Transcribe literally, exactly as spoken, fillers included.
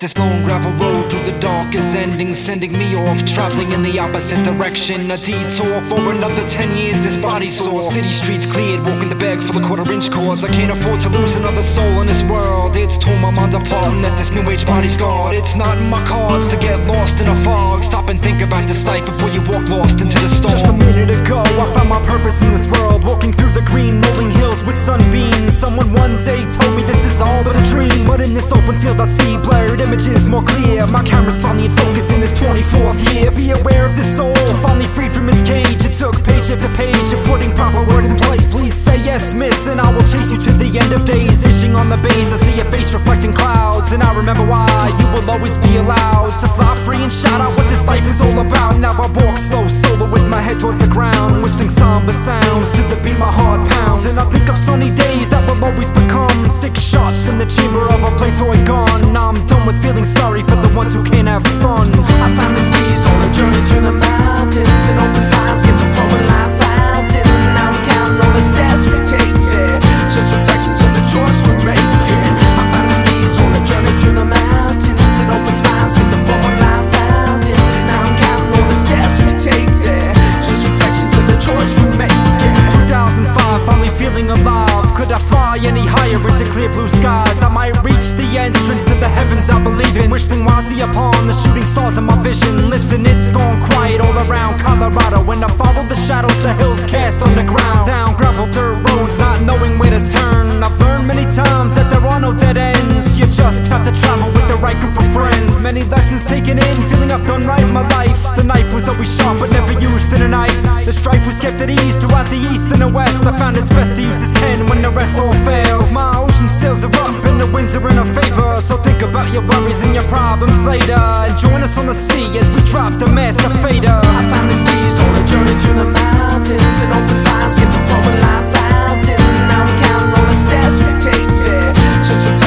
This long gravel road through the darkest ending, sending me off, traveling in the opposite direction. A detour for another ten years, this body sore. City streets cleared, walking the bag for the quarter inch cords. I can't afford to lose another soul in this world. It's torn my mind apart and let this new age body scarred. It's not in my cards to get lost in a fog. Stop and think about this life before you walk lost into the storm. Just a minute ago, I found my purpose in this world, walking through the green rolling hills with sunbeams. Someone one day told me this is all but a dream, but in this open field I see blurred images more clear. My camera's finally in focus in this twenty-fourth year. Be aware of this soul, finally freed from its cage. It took page after page of putting proper words in place. Please say yes, miss, and I will chase you to the end of days. Fishing on the bays, I see your face reflecting clouds, and I remember why you will always be allowed to fly free and shout out what this life is all about. Now I walk slow, solo with my head towards the ground, whistling somber sounds to the beat my heart pounds. And I think of sunny days that will always become six shots in the chamber of a play toy gun. Now I'm done with feeling sorry for the ones who can't have fun. I found these keys on a journey through the mountains, and open spines get them from a life fountain. Now I'm counting all the steps we take there, just reflections of the choice we're making. I found these keys on a journey through the mountains, and open spines get them from a life fountains. Now I'm counting all the steps we take there, just reflections of the choice we're making. two thousand five, finally feeling alive. Could I fly any higher into clear blue skies? I might reach the entrance to the heavens I believe in, wishing wisely upon the shooting stars in my vision. Listen, it's gone quiet all around Colorado. When I follow the shadows the hills cast on the ground, down gravel dirt roads, not knowing where to turn. I've learned many times that there are no dead ends. You just have to travel with the right group of friends. Many lessons taken in, feeling I've done right in my life. The knife was always sharp but never used in a night. The strife was kept at ease throughout the east and the west. I found it's best to use his pen when the rest all fails. My ocean sails are up and the winds are in our favor, so think about your worries and your problems later, and join us on the sea as we drop the master fader. I found these keys on a journey through the mountains, and open spines get them from a life fountain. Now I'm counting all the steps we take there, just